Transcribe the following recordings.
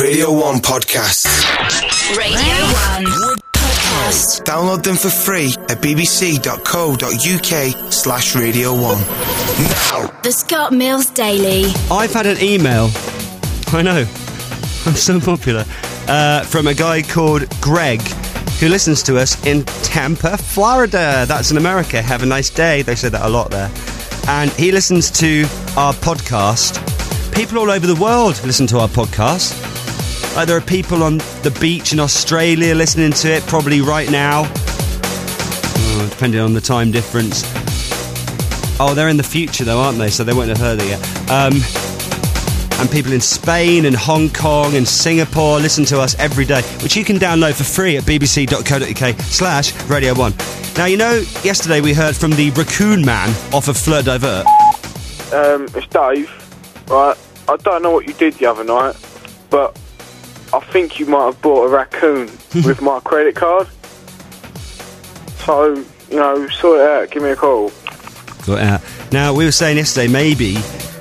Radio 1 podcasts. Radio 1 podcast. Download them for free at bbc.co.uk/Radio 1. Now. The Scott Mills Daily. I've had an email. I know. I'm so popular. From a guy called Greg, who listens to us in Tampa, Florida. That's in America. Have a nice day. They say that a lot there. And he listens to our podcast. People all over the world listen to our podcast. Like there are people on the beach in Australia listening to it, probably right now. Depending on the time difference. Oh, they're in the future though, aren't they? So they won't have heard it yet. And people in Spain and Hong Kong and Singapore listen to us every day, which you can download for free at bbc.co.uk/Radio 1. Now, you know, yesterday we heard from the Raccoon Man off of Fleur Divert. It's Dave. Right, I don't know what you did the other night, but I think you might have bought a raccoon with my credit card. So, you know, sort it out, give me a call. Sort it out. Now, we were saying yesterday, maybe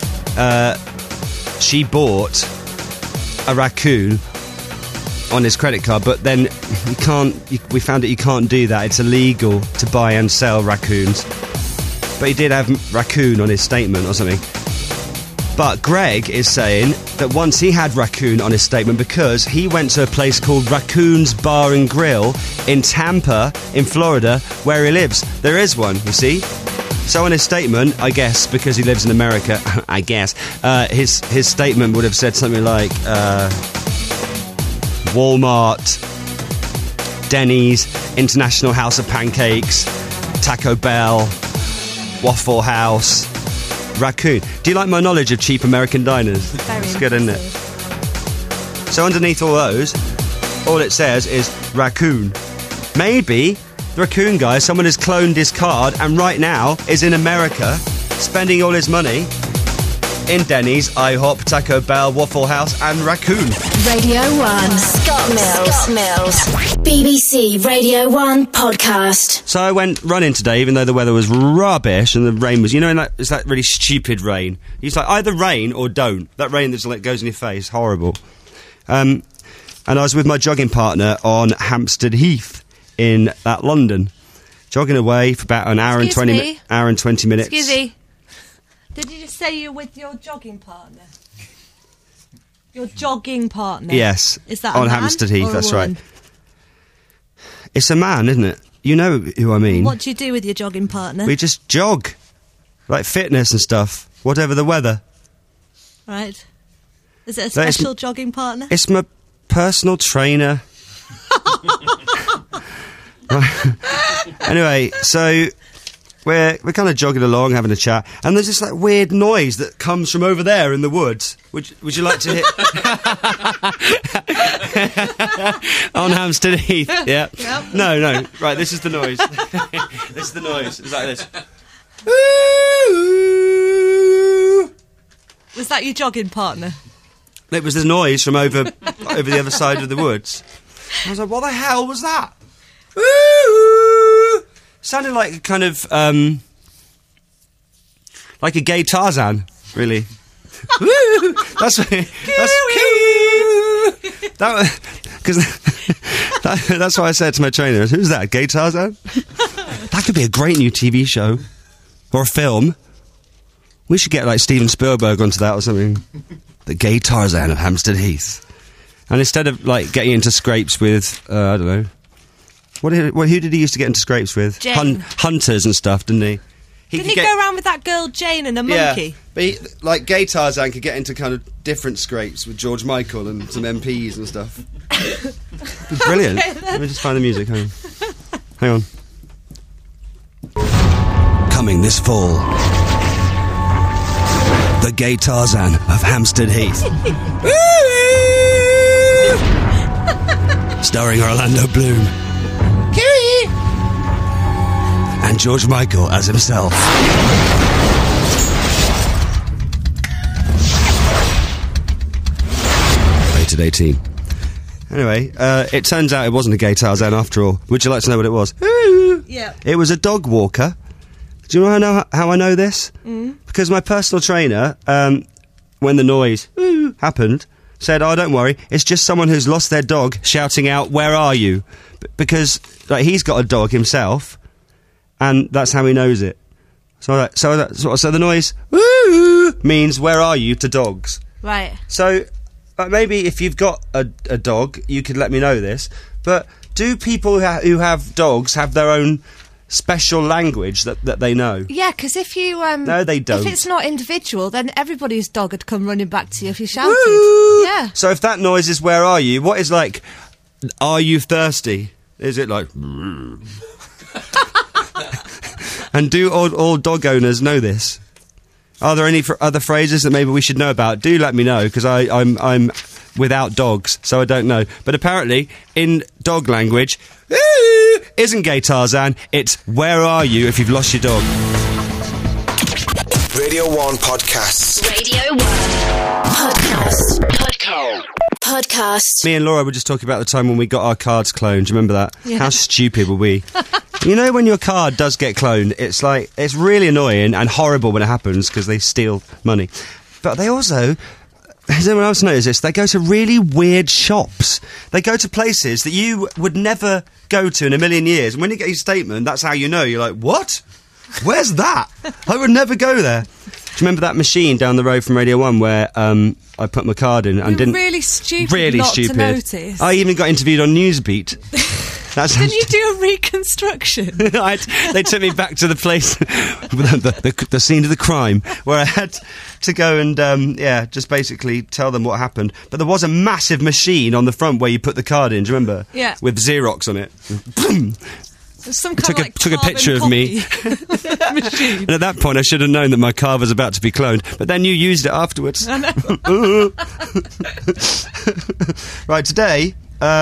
she bought a raccoon on his credit card, but then we found that you can't do that. It's illegal to buy and sell raccoons. But he did have raccoon on his statement or something. But Greg is saying that once he had raccoon on his statement because he went to a place called Raccoon's Bar and Grill in Tampa, in Florida, where he lives. There is one, you see. So on his statement, I guess, because he lives in America, I guess, his statement would have said something like Walmart, Denny's, International House of Pancakes, Taco Bell, Waffle House, Raccoon. Do you like my knowledge of cheap American diners? Very it's good, isn't it? So underneath all those, all it says is Raccoon. Maybe the Raccoon guy, someone has cloned his card and right now is in America spending all his money in Denny's, IHOP, Taco Bell, Waffle House and Raccoon. Radio 1 Scott Mills. BBC Radio 1 podcast. So I went running today, even though the weather was rubbish and the rain was, you know, it's that really stupid rain. It's like either rain or don't. That rain that like goes in your face, horrible. And I was with my jogging partner on Hampstead Heath in London, jogging away for about an hour and 20 minutes. Excuse me. Did you just say you're with your jogging partner? Your jogging partner? Yes. Is that on a man Hampstead Heath? or a That's woman? right. It's a man, isn't it? You know who I mean. What do you do with your jogging partner? We just jog, like fitness and stuff, whatever the weather. Right. Is it a special jogging partner? It's my personal trainer. Anyway, so we're kind of jogging along, having a chat, and there's this like weird noise that comes from over there in the woods. Would you like to hear? On Hampstead Heath, yeah. Yep. No. Right, this is the noise. This is the noise. It's like this. Was that your jogging partner? It was the noise from over the other side of the woods. I was like, what the hell was that? Sounded like a kind of like a gay Tarzan, really. That's what I said to my trainer. Who's that? Gay Tarzan? That could be a great new TV show or a film. We should get like Steven Spielberg onto that or something. The Gay Tarzan of Hampstead Heath. And instead of like getting into scrapes with I don't know. Who did he used to get into scrapes with? Jane. Hunters and stuff, didn't he? Didn't he go around with that girl Jane and a monkey? Yeah, but like Gay Tarzan could get into kind of different scrapes with George Michael and some MPs and stuff. Brilliant. Okay, let me just find the music. Hang on. Coming this fall, the Gay Tarzan of Hampstead Heath. Starring Orlando Bloom. And George Michael as himself. Rated 18. Anyway, it turns out it wasn't a gay Tarzan after all. Would you like to know what it was? Yeah. It was a dog walker. Do you know how I know this? Because my personal trainer, when the noise happened, said, "Oh, don't worry, it's just someone who's lost their dog shouting out, 'Where are you?' Because like he's got a dog himself, and that's how he knows it. So the noise woo means 'Where are you?' to dogs. Right. So maybe if you've got a dog, you could let me know this. But do people who have dogs have their own special language that they know? Yeah, because if you... No, they don't. If it's not individual, then everybody's dog would come running back to you if you shouted. Woo! Yeah. So if that noise is 'Where are you?' what is like, 'Are you thirsty?' Is it like... And do all dog owners know this? Are there any other phrases that maybe we should know about? Do let me know, because I'm without dogs, so I don't know. But apparently, in dog language, isn't gay Tarzan, it's 'Where are you?' if you've lost your dog. Radio 1 Podcasts. Radio 1 Podcast. Me and Laura were just talking about the time when we got our cards cloned. Do you remember that? Yeah. How stupid were we? You know, when your card does get cloned, it's like, it's really annoying and horrible when it happens because they steal money. But they also, has anyone else noticed this? They go to really weird shops. They go to places that you would never go to in a million years. And when you get your statement, that's how you know. You're like, what? Where's that? I would never go there. Do you remember that machine down the road from Radio 1 where I put my card in and You're didn't... really stupid Really not stupid. to notice. I even got interviewed on Newsbeat. That's Didn't you do a reconstruction? They took me back to the place, the scene of the crime, where I had to go and, just basically tell them what happened. But there was a massive machine on the front where you put the card in, do you remember? Yeah. With Xerox on it. Some kind of took a picture of me. machine. And at that point, I should have known that my card was about to be cloned. But then you used it afterwards. I know. Right, today...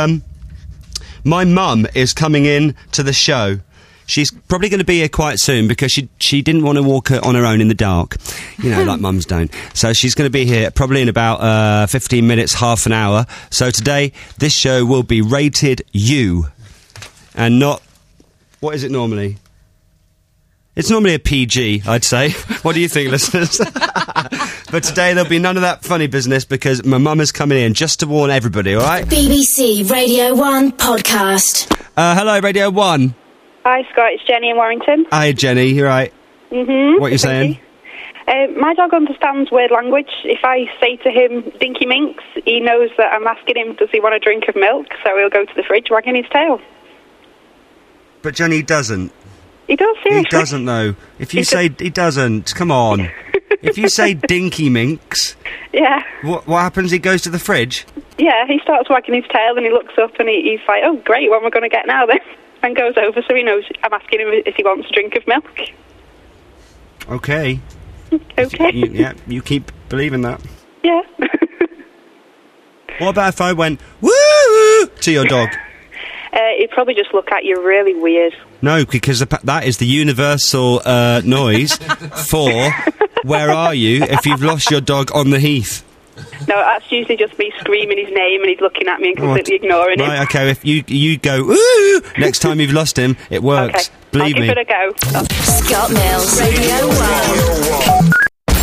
my mum is coming in to the show. She's probably going to be here quite soon because she didn't want to walk on her own in the dark. You know, like mums don't. So she's going to be here probably in about 15 minutes, half an hour. So today, this show will be rated U. And not... What is it normally? It's normally a PG, I'd say. What do you think, listeners? But today there'll be none of that funny business because my mum is coming in, just to warn everybody, all right? BBC Radio 1 Podcast. Hello, Radio 1. Hi, Scott. It's Jenny in Warrington. Hi, Jenny. You right? Mm-hmm. What are you saying? My dog understands weird language. If I say to him, Dinky Minx, he knows that I'm asking him, does he want a drink of milk? So he'll go to the fridge wagging his tail. But Jenny doesn't. He does, seriously. He doesn't, though. If you say he doesn't, come on. If you say Dinky Minx, Yeah. what happens? He goes to the fridge? Yeah, he starts wagging his tail and he looks up and he's like, oh, great, what am I going to get now then? And goes over so he knows I'm asking him if he wants a drink of milk. Okay. Okay. You keep believing that. Yeah. What about if I went, woo, to your dog? He'd probably just look at you really weird. No, because that is the universal noise for where are you if you've lost your dog on the heath. No, that's usually just me screaming his name and he's looking at me and completely ignoring him. Right, okay, if you go, ooh, next time you've lost him, it works. Okay. Believe I'll me. give it a go. Scott Mills Radio 1.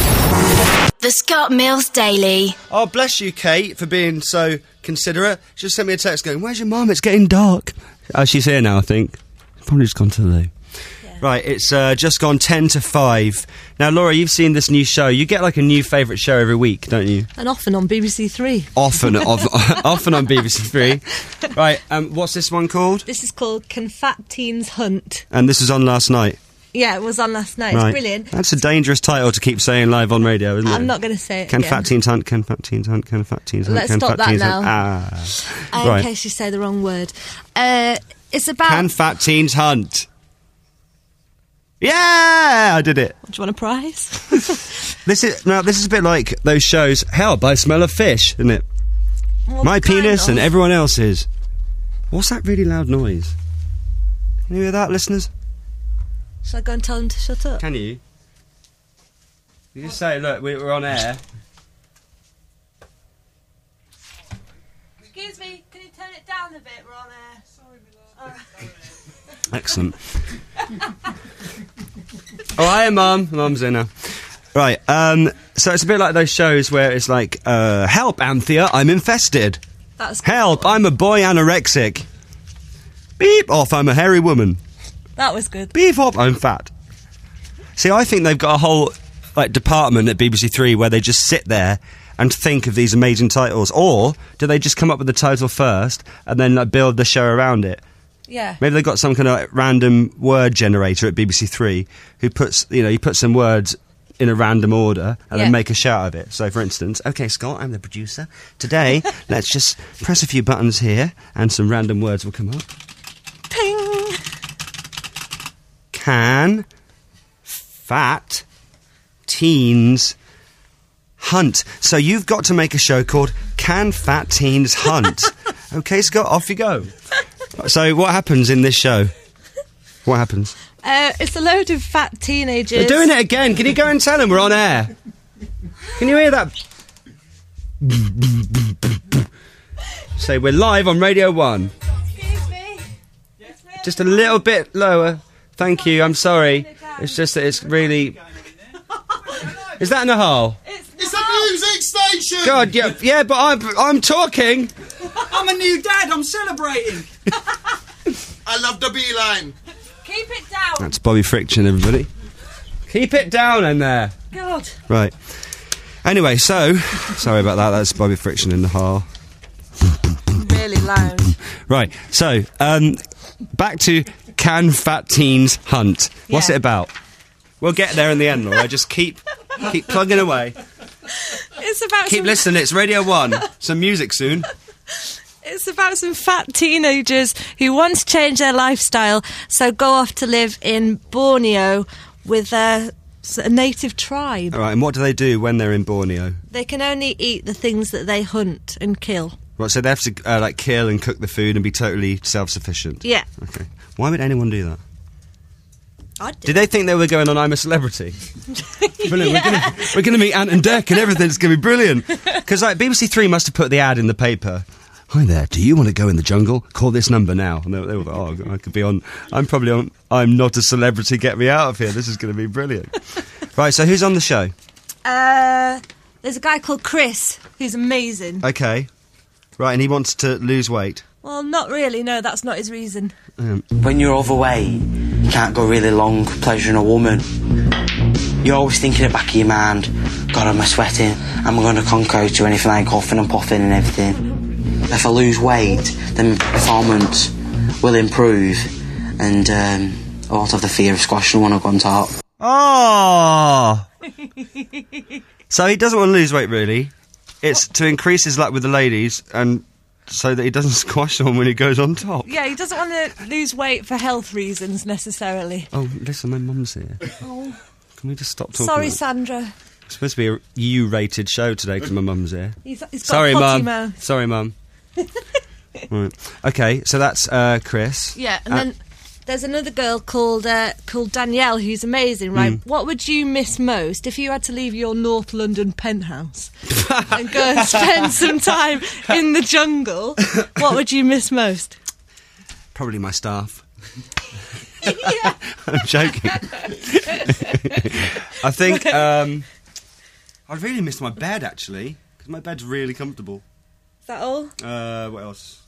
The Scott Mills Daily. Oh, bless you, Kate, for being so considerate. She just sent me a text going, where's your mum? It's getting dark. Oh, she's here now, I think. Probably just gone to the loo. Yeah. Right, it's just gone 10 to 5. Now, Laura, you've seen this new show. You get like a new favourite show every week, don't you? And often on BBC Three. Often on BBC Three. Right, what's this one called? This is called Can Fat Teens Hunt? And this was on last night. Yeah, it was on last night. Right. It's brilliant. That's a dangerous title to keep saying live on radio, isn't it? I'm not going to say it Can again. fat teens hunt? Can fat teens hunt? Can fat teens hunt? Let's can stop fat that teens now. hunt? In Right. case you say the wrong word. It's about... Can fat teens hunt? Yeah, I did it. Do you want a prize? This is a bit like those shows. Help! I smell a fish, isn't it? Well, My kind penis of. and everyone else's. What's that really loud noise? Can you hear that, listeners? Shall I go and tell them to shut up? Can you? You just say, look, we're on air. Excuse me, can you turn it down a bit? We're on air. Sorry, my love. Excellent. Oh, hi, Mum. Mum's in now. Right, So it's a bit like those shows where it's like, help, Anthea, I'm infested. That's good. Help, I'm a boy anorexic. Beep off, I'm a hairy woman. That was good. Beep off, I'm fat. See, I think they've got a whole department at BBC Three where they just sit there and think of these amazing titles. Or do they just come up with the title first and then build the show around it? Yeah. Maybe they've got some kind of random word generator at BBC Three who puts, you put some words in a random order and then make a show out of it. So, for instance, okay, Scott, I'm the producer. Today, let's just press a few buttons here and some random words will come up. Ping! Can fat teens hunt? So you've got to make a show called Can Fat Teens Hunt? Okay, Scott, off you go. So what happens in this show? What happens? It's a load of fat teenagers. They're doing it again. Can you go and tell them we're on air? Can you hear that? Say we're live on Radio 1. Excuse me. Just a little bit lower. Thank you, I'm sorry. It's just that it's really... Is that Nahal? It's a music station! God, yeah, but I'm talking. I'm a new dad, I'm celebrating. I love the beeline. Keep it down. That's Bobby Friction, everybody. Keep it down in there. God. Right. Anyway, so... Sorry about that, that's Bobby Friction in the hall. Really loud. Right, so, back to Can Fat Teens Hunt? What's Yeah. it about? We'll get there in the end, Laura. Just keep plugging away. It's about Keep some, listening, it's Radio 1. Some music soon. It's about some fat teenagers who want to change their lifestyle, so go off to live in Borneo with a native tribe. All right, and what do they do when they're in Borneo? They can only eat the things that they hunt and kill. Right, so they have to, kill and cook the food and be totally self-sufficient? Yeah. Okay. Why would anyone do that? I do. Did they think they were going on I'm a Celebrity? Brilliant. We're going to meet Ant and Dec and everything's going to be brilliant. Because BBC Three must have put the ad in the paper. Hi there, do you want to go in the jungle? Call this number now. And they were like, oh, I could be on... I'm probably on I'm Not a Celebrity, get me out of here. This is going to be brilliant. Right, so who's on the show? There's a guy called Chris who's amazing. Okay. Right, and he wants to lose weight. Well, not really, no, that's not his reason. When you're overweight, you can't go really long pleasuring a woman. You're always thinking in the back of your mind, God, am I sweating? Am I going to conquer to anything like coughing and puffing and everything? If I lose weight, then performance will improve and I won't have the fear of squashing one up on top. Oh! So he doesn't want to lose weight, really. It's to increase his luck with the ladies and so that he doesn't squash someone when he goes on top. Yeah, he doesn't want to lose weight for health reasons, necessarily. Oh, listen, my mum's here. Oh. Can we just stop talking? Sorry, about it? Sandra. It's supposed to be a U-rated show today because my mum's here. He's got Sorry, a potty Mum. mouth. Sorry, Mum. Right. Okay, so that's Chris. Yeah, and then there's another girl called Danielle who's amazing, right? What would you miss most if you had to leave your North London penthouse and go and spend some time in the jungle? What would you miss most? Probably my staff. Yeah. I'm joking. I think I'd really miss my bed, actually, because my bed's really comfortable. Is that all? What else?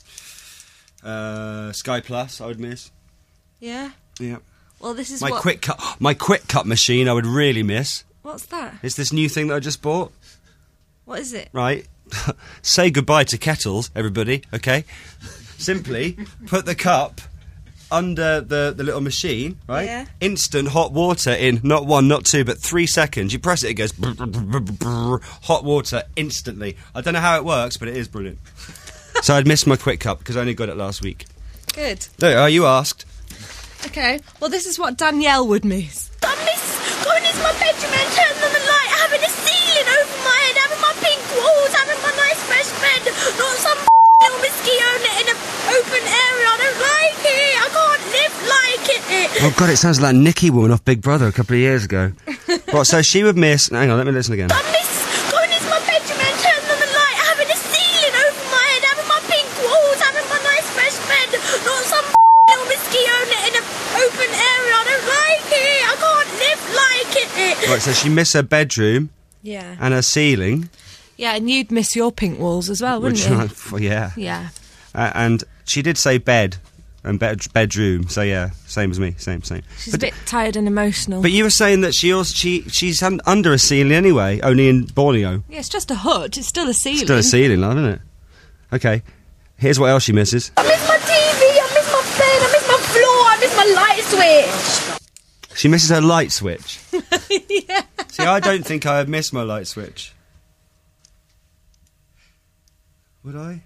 Sky Plus, I would miss. Yeah. Yeah. Well, this is My quick cut machine, I would really miss. What's that? It's this new thing that I just bought. What is it? Right. Say goodbye to kettles, everybody. Okay. Simply put the cup under the little machine, right? Yeah. Instant hot water in not 1, not 2, but 3 seconds. You press it, it goes brr, brr, brr, brr, brr, hot water instantly. I don't know how it works, but it is brilliant. So I'd missed my quick cup because I only got it last week. Good. There you are, you asked. Okay. Well, this is what Danielle would miss. I miss going into my bedroom and turning on the light, having a ceiling over my head, having my pink walls, having my nice fresh bed, not some little mosquito net in an open area. I don't like it. I can't live like it. Oh, God, it sounds like Nikki Woman off Big Brother a couple of years ago. Right, so she would miss... Hang on, let me listen again. I miss going into my bedroom and turning on the light, having a ceiling over my head, having my pink walls, having my nice fresh bed, not some little mosquito net in an open area. I don't like it. I can't live like it. Right, so she missed her bedroom Yeah. and her ceiling. Yeah, and you'd miss your pink walls as well, wouldn't you? Well, yeah. Yeah. And she did say bed and bedroom, so yeah, same as me, same. She's a bit tired and emotional. But you were saying that she's under a ceiling anyway, only in Borneo. Yeah, it's just a hut. It's still a ceiling. Still a ceiling, love, isn't it? Okay, here's what else she misses. I miss my TV, I miss my bed, I miss my floor, I miss my light switch. She misses her light switch. Yeah. See, I don't think I would miss my light switch. Would I?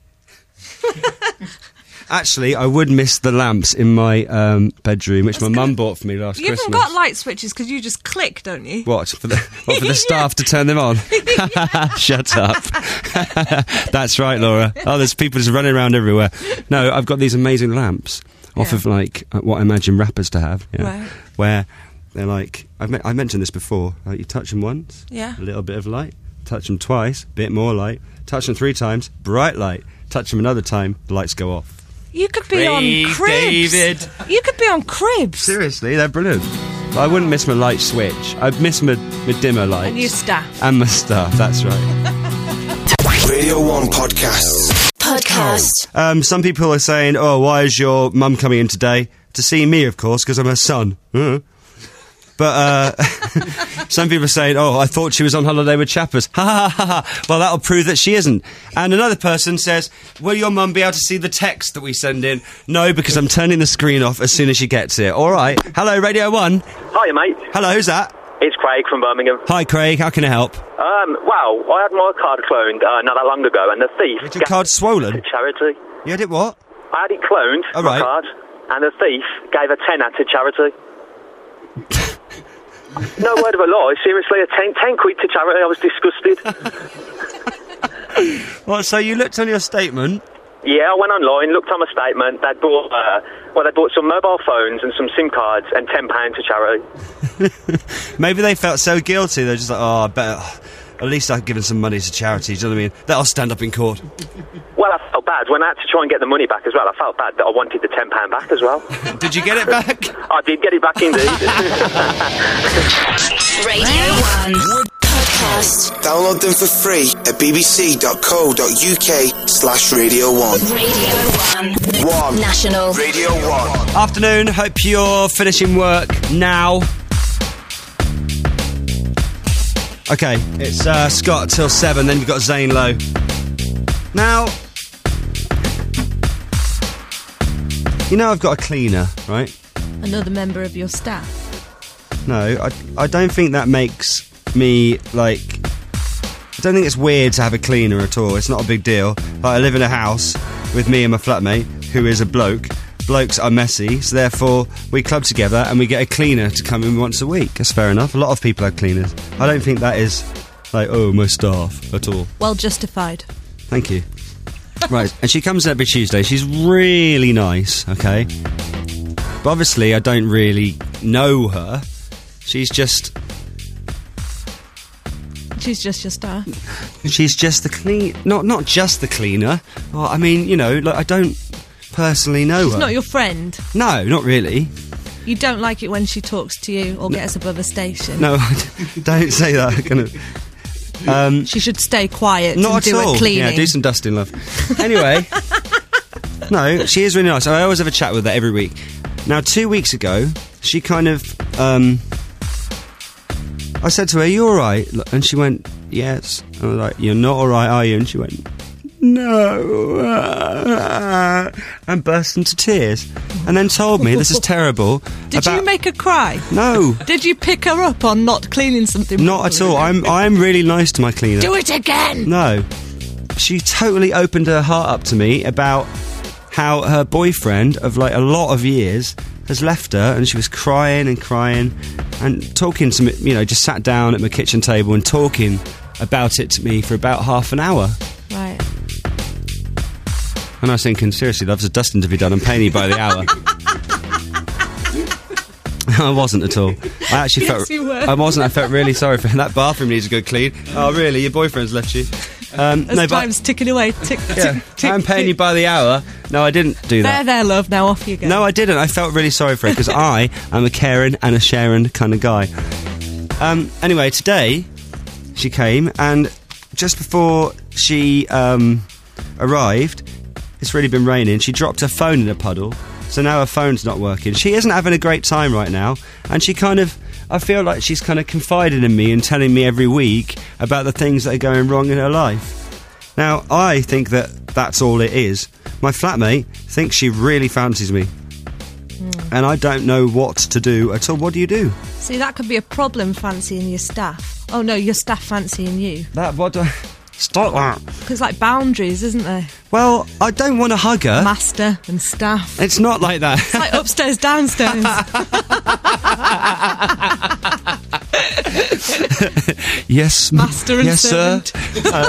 Actually, I would miss the lamps in my bedroom, which my mum bought for me last You Christmas. haven't got light switches because you just click, don't you? What, for the staff to turn them on? Shut up. That's right, Laura. Oh, there's people just running around everywhere. No, I've got these amazing lamps off of, like, what I imagine rappers to have. Yeah, Right. where they're like, I mentioned this before, like you touch them once, Yeah. a little bit of light. Touch them twice, bit more light. Touch them 3 times, bright light. Touch them another time, the lights go off. You could be on Craig Cribs. David. You could be on Cribs. Seriously, they're brilliant. But I wouldn't miss my light switch. I'd miss my dimmer lights. And your staff. And my staff, that's right. Radio 1 Podcast. Some people are saying, oh, why is your mum coming in today? To see me, of course, because I'm her son. But some people are saying, oh, I thought she was on holiday with chappers. Ha ha ha ha. Well, that'll prove that she isn't. And another person says, will your mum be able to see the text that we send in? No, because I'm turning the screen off as soon as she gets here. All right. Hello, Radio 1. Hiya, mate. Hello, who's that? It's Craig from Birmingham. Hi, Craig. How can I help? Well, I had my card cloned not that long ago, and the thief... Is your card swollen? ...to charity. You had it what? I had it cloned, All my right. card, and the thief gave a tenner to charity. No word of a lie, seriously, 10 quid to charity. I was disgusted. Well, so you looked on your statement. Yeah, I went online, looked on my statement. They'd bought, they bought some mobile phones and some SIM cards and £10 to charity. Maybe they felt so guilty, they're just like, oh, I better... At least I've given some money to charity, do you know what I mean? That'll stand up in court. Well, I felt bad. When I had to try and get the money back as well, I felt bad that I wanted the £10 back as well. Did you get it back? I did get it back indeed. Radio 1 Podcast. Download them for free at bbc.co.uk/Radio1. Radio 1 National. Radio 1. Afternoon, hope you're finishing work now. Okay, it's Scott till 7, then you've got Zane Lowe. Now, you know I've got a cleaner, right? Another member of your staff. No, I don't think that makes me, like... I don't think it's weird to have a cleaner at all. It's not a big deal. Like, I live in a house with me and my flatmate, who is a bloke. Blokes are messy, so therefore we club together and we get a cleaner to come in once a week. That's fair enough. A lot of people have cleaners. I don't think that is, like, oh, my staff at all. Well justified. Thank you. Right, and she comes in every Tuesday. She's really nice, okay? But obviously I don't really know her. She's just your staff. She's just the clean... Not just the cleaner. Oh, I mean, you know, like, I don't personally know She's her. not your friend. No, not really. You don't like it when she talks to you or gets above a station. No, don't say that. Kind of. She should stay quiet Not and at do all. her cleaning. Yeah, do some dusting, love. Anyway, no, she is really nice. I always have a chat with her every week. Now, 2 weeks ago, she kind of... I said to her, "Are you all right?" And she went, "Yes." I was like, "You're not all right, are you?" And she went, "No," and burst into tears, and then told me, "This is terrible." Did you make her cry? No. Did you pick her up on not cleaning something? Not at all. I'm really nice to my cleaner. Do it again. No. She totally opened her heart up to me about how her boyfriend of like a lot of years has left her, and she was crying and talking to me, you know, just sat down at my kitchen table and talking about it to me for about half an hour. Right. And I was thinking, seriously, love, there's a dusting to be done. I'm paying you by the hour. I wasn't at all. I actually Yes, you were. I wasn't. I felt really sorry for him. That bathroom needs a good clean. Oh, really? Your boyfriend's left you? As time's ticking away. Tick, yeah, tick, tick, I'm paying you tick. by the hour. No, I didn't do that. There, love. Now off you go. No, I didn't. I felt really sorry for her because I am a caring and a sharing kind of guy. Anyway, today She came, and just before she arrived, it's really been raining, she dropped her phone in a puddle, so now her phone's not working. She isn't having a great time right now, and I feel like she's kind of confiding in me and telling me every week about the things that are going wrong in her life. Now, I think that that's all it is. My flatmate thinks she really fancies me. And I don't know what to do at all. What do you do? See, that could be a problem, fancying your staff. Oh no, your staff fancying you. Stop that. Because like boundaries, isn't there? Well, I don't want to hug her. Master and staff. It's not like that. It's like upstairs, downstairs. Yes, master and yes, servant. Sir.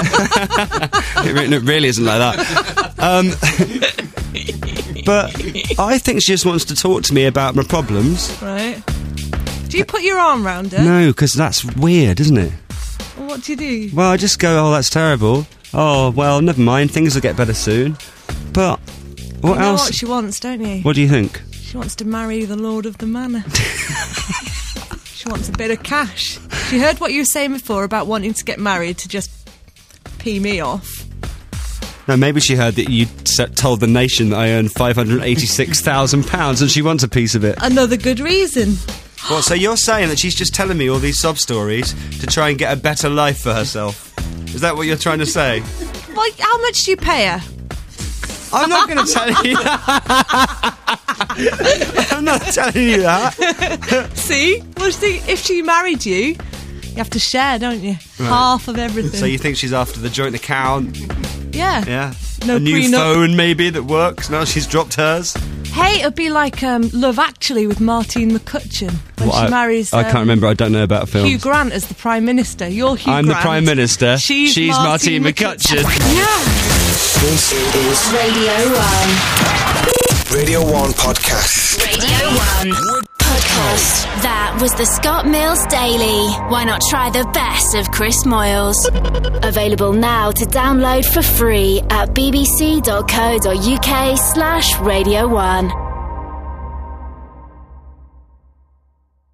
It really isn't like that. But I think she just wants to talk to me about my problems. Right. Do you put your arm round her? No, because that's weird, isn't it? Well, what do you do? Well, I just go, oh, that's terrible. Oh, well, never mind, things will get better soon. But what you know else? What she wants, don't you? What do you think? She wants to marry the Lord of the Manor. She wants a bit of cash. She heard what you were saying before about wanting to get married to just pee me off. No, maybe she heard that you told the nation that I earn £586,000 and she wants a piece of it. Another good reason. Well, so you're saying that she's just telling me all these sob stories to try and get a better life for herself? Is that what you're trying to say? Well, how much do you pay her? I'm not going to tell you that. I'm not telling you that. See? Well, if she married you, you have to share, don't you? Right. Half of everything. So you think she's after the joint account? Yeah. Yeah. No a new prenup. phone, maybe, that works. Now she's dropped hers. Hey, it'd be like Love Actually with Martine McCutcheon when she marries. I can't remember. I don't know about films. Hugh Grant as the Prime Minister. You're Hugh I'm Grant. the Prime Minister. She's Martine McCutcheon. Yeah. This is Radio 1. Radio 1 Podcast. Radio 1 Podcast. That was the Scott Mills Daily. Why not try the best of Chris Moyles? Available now to download for free at bbc.co.uk/Radio 1.